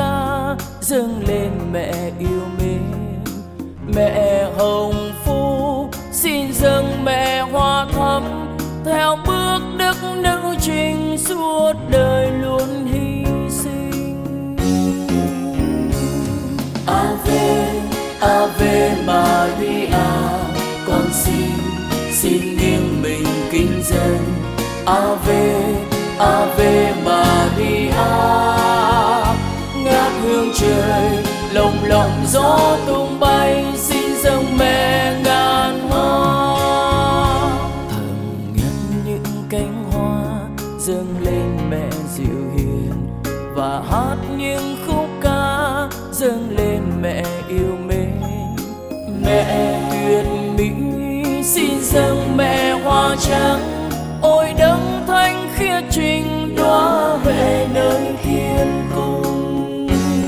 ca dâng lên mẹ yêu mến. Mẹ hồng phúc xin dâng mẹ hoa thắm, theo bước đức nữ trinh suốt đời luôn hy sinh. Ave Ave Maria, con xin nghiêng mình kính dân. Ave Ave Maria, ngát hương trời lồng lộng gió tung bay, xin dâng mẹ ngàn hoa. Thầm nhẫn những cánh hoa dâng lên mẹ dịu hiền, và hát những khúc ca dâng lên mẹ yêu mến. Mẹ tuyệt mỹ xin dâng mẹ hoa trắng, ôi đấng thánh khiết trình đóa về nơi thiên cung.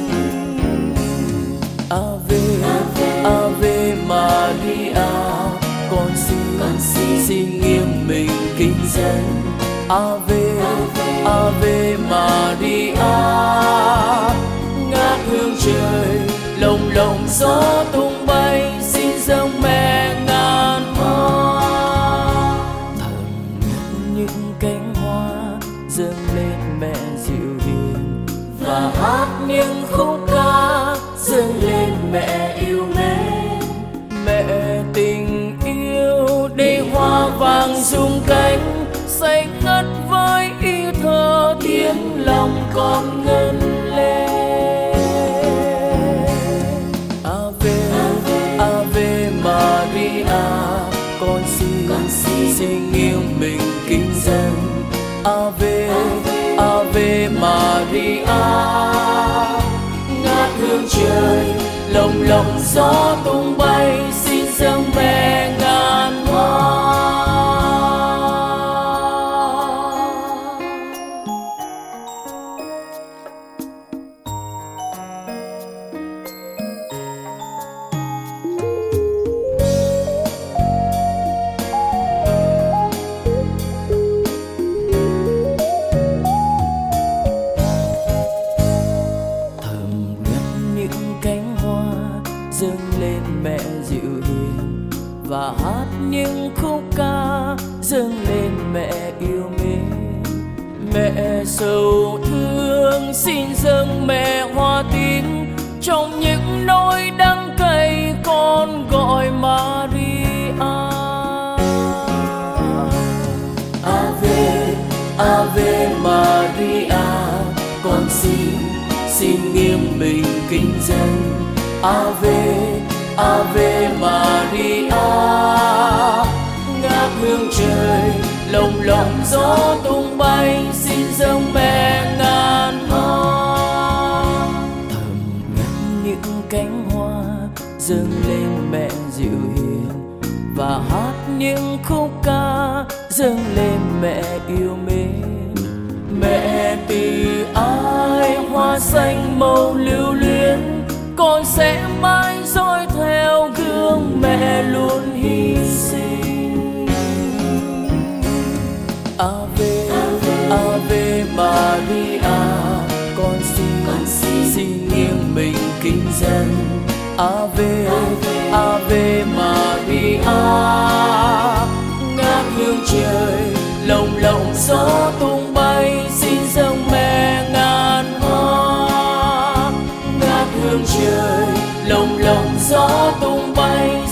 Ave Ave Maria, con xin nghiêng mình kính dân. Ave Ave Maria, ngát hương trời lồng lộng gió tung bay, xin dâng mẹ ngàn hoa. Thầm nhẫn những cánh hoa dâng lên mẹ dịu hiền, và hát những khúc ca dâng lên mẹ yêu mến. Mẹ tình yêu để hoa vàng rung cánh, say ngất với ý thơ tiếng lòng con ngân lên. Ave Ave Maria, con xin nghiêng mình kính dân. Ave Ave Maria, ngát hương trời lồng lộng gió tung bay, xin dâng mẹ ngàn hoa. Dâng lên mẹ dịu hiền, và hát những khúc ca dâng lên mẹ yêu mến. Mẹ sầu thương xin dâng mẹ hoa tín, trong những nỗi đắng cay con gọi Maria. Ave Ave Maria, con xin nghiêng mình kính dân. Ave Ave Maria, ngát hương trời lồng lộng gió tung bay, xin dâng mẹ ngàn hoa. Thầm nhẫn những cánh hoa dâng lên mẹ dịu hiền, và hát những khúc ca dâng lên mẹ yêu mến. Mẹ từ ái hoa xanh màu lưu luyến, con sẽ mãi dõi theo gương mẹ luôn hy sinh. Ave Ave Maria, con xin nghiêng mình kính dân. Ave Ave Maria, ngát hương trời lồng lộng gió tung bay, xin dâng mẹ ngàn hoa. Ngát hương trời lồng lộng gió tung bay,